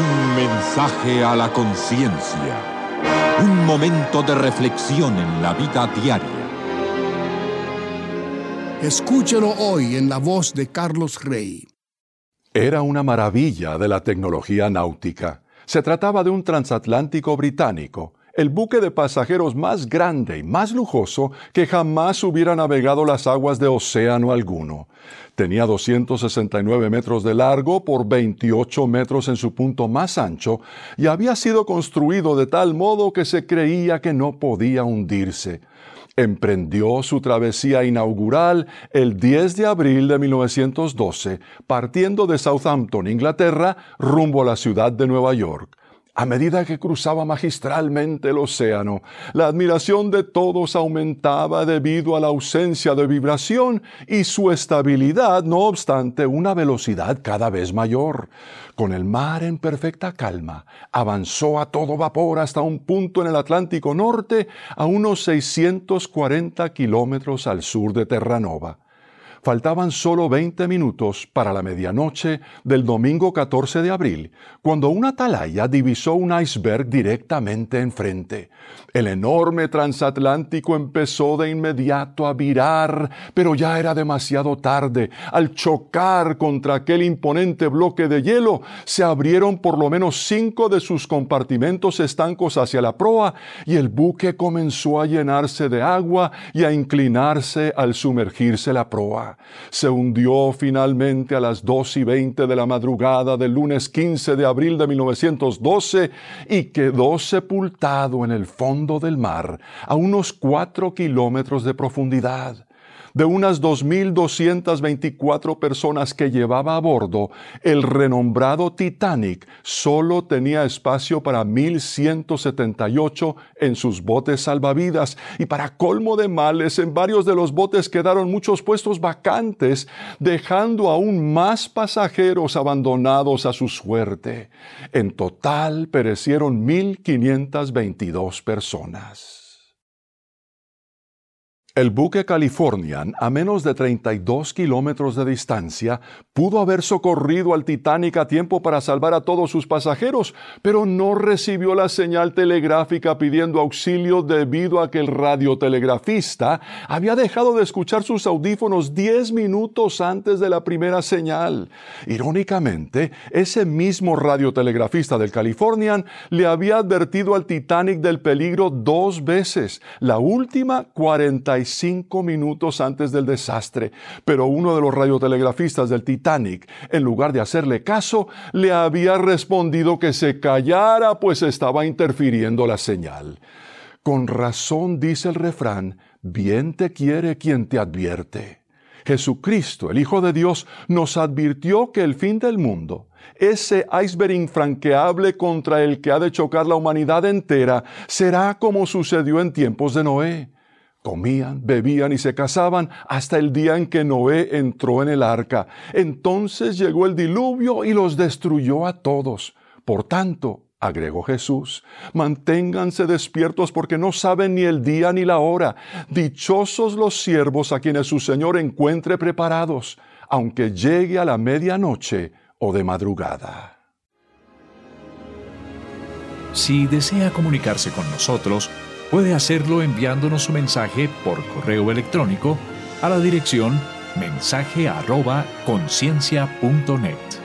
Un mensaje a la conciencia. Un momento de reflexión en la vida diaria. Escúchelo hoy en la voz de Carlos Rey. Era una maravilla de la tecnología náutica. Se trataba de un transatlántico británico, el buque de pasajeros más grande y más lujoso que jamás hubiera navegado las aguas de océano alguno. Tenía 269 metros de largo por 28 metros en su punto más ancho y había sido construido de tal modo que se creía que no podía hundirse. Emprendió su travesía inaugural el 10 de abril de 1912, partiendo de Southampton, Inglaterra, rumbo a la ciudad de Nueva York. A medida que cruzaba magistralmente el océano, la admiración de todos aumentaba debido a la ausencia de vibración y su estabilidad, no obstante, una velocidad cada vez mayor. Con el mar en perfecta calma, avanzó a todo vapor hasta un punto en el Atlántico Norte, a unos 640 kilómetros al sur de Terranova. Faltaban solo 20 minutos para la medianoche del domingo 14 de abril, cuando una atalaya divisó un iceberg directamente enfrente. El enorme transatlántico empezó de inmediato a virar, pero ya era demasiado tarde. Al chocar contra aquel imponente bloque de hielo, se abrieron por lo menos 5 de sus compartimentos estancos hacia la proa y el buque comenzó a llenarse de agua y a inclinarse al sumergirse la proa. Se hundió finalmente a las 2:20 de la madrugada del lunes 15 de abril de 1912 y quedó sepultado en el fondo del mar a unos 4 kilómetros de profundidad. De unas 2,224 personas que llevaba a bordo, el renombrado Titanic solo tenía espacio para 1,178 en sus botes salvavidas y para colmo de males, en varios de los botes quedaron muchos puestos vacantes, dejando aún más pasajeros abandonados a su suerte. En total perecieron 1,522 personas. El buque Californian, a menos de 32 kilómetros de distancia, pudo haber socorrido al Titanic a tiempo para salvar a todos sus pasajeros, pero no recibió la señal telegráfica pidiendo auxilio debido a que el radiotelegrafista había dejado de escuchar sus audífonos 10 minutos antes de la primera señal. Irónicamente, ese mismo radiotelegrafista del Californian le había advertido al Titanic del peligro 2 veces, la última 45 minutos antes del desastre, pero uno de los radiotelegrafistas del Titanic, en lugar de hacerle caso, le había respondido que se callara, pues estaba interfiriendo la señal. Con razón dice el refrán, bien te quiere quien te advierte. Jesucristo, el Hijo de Dios, nos advirtió que el fin del mundo, ese iceberg infranqueable contra el que ha de chocar la humanidad entera, será como sucedió en tiempos de Noé. Comían, bebían y se casaban hasta el día en que Noé entró en el arca. Entonces llegó el diluvio y los destruyó a todos. Por tanto, agregó Jesús, manténganse despiertos porque no saben ni el día ni la hora. Dichosos los siervos a quienes su Señor encuentre preparados, aunque llegue a la medianoche o de madrugada. Si desea comunicarse con nosotros, puede hacerlo enviándonos su mensaje por correo electrónico a la dirección mensaje@conciencia.net.